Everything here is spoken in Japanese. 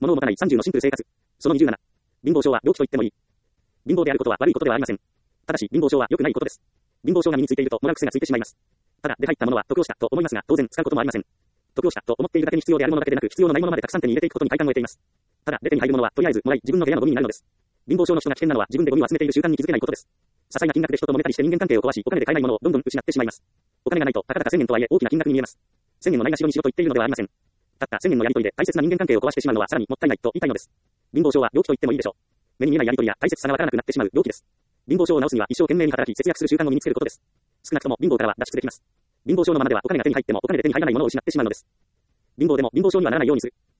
物を持たない30のシンプル生活。その27。貧乏症は病気と言ってもいい。貧乏であることは悪いことではありません。ただし、貧乏症は良くないことです。貧乏症が身についているともらう癖がついてしまいます。ただ、で入ったものは得をしたと思いますが、当然使うこともありません。得をしたと思っているだけに必要であるものだけでなく、必要のないものまでたくさん手に入れていくことに快感を得ています。ただ、出てに入るものはとりあえずもらい、自分の部屋のゴミになるのです。貧乏症の人が危険なのは自分でゴミを集めている習慣に気づけないことです。些細な金額で人と揉めたりして人間関係を壊し、お金で買えないものをどんどん失ってしまいます。お金がないと、たかだか1000円とはいえ大きな金額に見えます。1000円のないがしろにしろと言っているのではありません。たった1000円のやり取りで大切な人間関係を壊してしまうのはさらにもったいないと言いたいのです。貧乏症は病気と言ってもいいでしょう。目に見えないやり取りや大切さがわからなくなってしまう病気です。貧乏症を治すには一生懸命に働き節約する習慣を身につけることです。少なくとも貧乏からは脱出できます。貧乏症のままではお金が手に入ってもお金で手に入らないものを失ってしまうのです。貧乏でも貧乏症にはならないようにする。